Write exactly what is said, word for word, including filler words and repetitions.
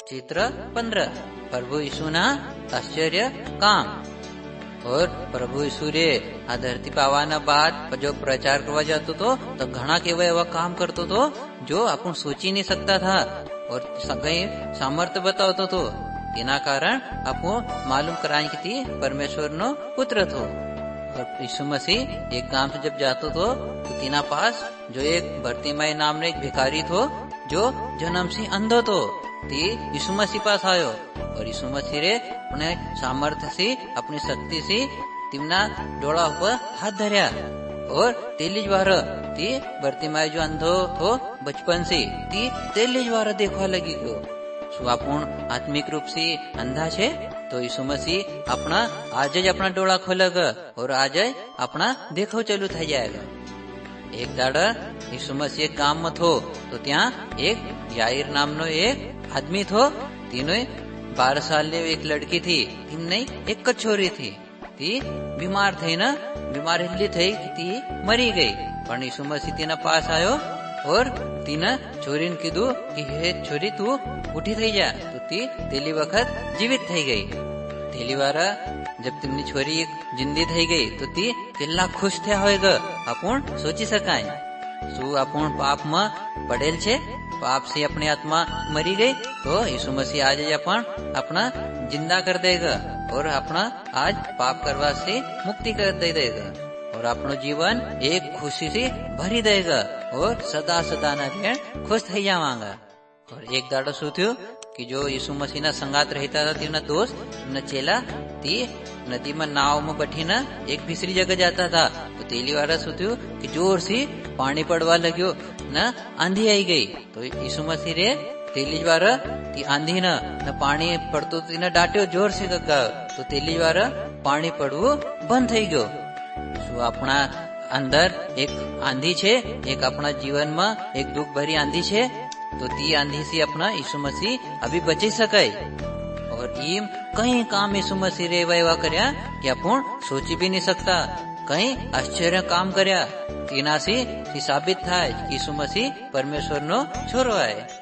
चित्र पंद्रह प्रभु यीशु ना आश्चर्य काम। और प्रभु यीशु रे आ धरती पावाना बाद जो प्रचार करवा जातो तो तो घना केवा एवा काम करतो तो जो अपन सोची नहीं सकता था और कई सामर्थ्य बतावतो तो तेना कारण आपको मालूम कराए कि थी परमेश्वर नो पुत्र थो। और यीशु मसीह एक गांव से जब जातो तो, तो तीना पास जो एक बर्तिमाई नाम ने एक भिखारी थो जो जन्म से अंधो तो ती यीशु मसीह पास आयो और यीशु मसीह रे अपने सामर्थ्य से अपनी शक्ति से तिमना डोला ऊपर हाथ धरया और तेलीज बार ती बर्तिमाई जो अंधो थो बचपन से ती तेलीज बार देखवा लगी गयो। स्वापूर्ण आत्मिक रूप से अंधा छे तो यीशु मसीह अपना आज ज अपना डोळा खोलेगा और आज अपना देखो चालू थई जाएगा। एक दाड़ा यीशु मसीह एक गाम में थो तो त्या एक याईर नामनो एक आदमी थो। तीनों बारह साल ने एक लड़की थी, तीन नहीं एक कछोरी थी। ती बीमार थी ना, बीमार इसलिए थी कि ती मरी गई। पर यीशु मसीह तीना पास आयो और तीना छोरी ने कीधु कि हे छोरी तू उठी थई जा। तो ती तेली वक्त जीवित थई गई। तेली वारा जब तुमनी छोरी जिंदी थई गई तो ती कितना खुश थे होएगा अपन सोची सकाय। सु अपन पाप में पड़ेल छे, पाप से अपनी आत्मा मरी गई तो यीशु मसीह आज अपन अपना जिंदा कर देगा और अपना आज पाप करवा से मुक्ति कर दे देगा और अपनो जीवन एक खुशी से भरी देगा और सदा सदा न खुश थई जावांगा। और एक दाड़ो शू थयो कि जो यीशु मसीह ना संगात रहता था तीना दोस्त न चेला ती नदी में नाव में बैठी न एक तीसरी जगह जाता था तो तेली वाला शू थयो कि जोर से पानी पड़वा लग्यो न आंधी आई गई। तो यीशु मसीह रे तेलीज वाला ती आंधी न न पानी पड़तो तीना डांट्यो जोर से गगा तो तेलीज वाला पानी पड़वो बंद थई गयो। सो अपना अंदर एक आंधी छे, एक अपना जीवन में एक दुख भरी आंधी छे तो ती आंधी से अपना यीशु मसीह अभी बची सके। और इम कई काम यीशु मसीह रे एवा करया कि अपन सोची भी नहीं सकता। कई आश्चर्य काम करया तीना से साबित था कि यीशु मसीह परमेश्वर नो छोरो है।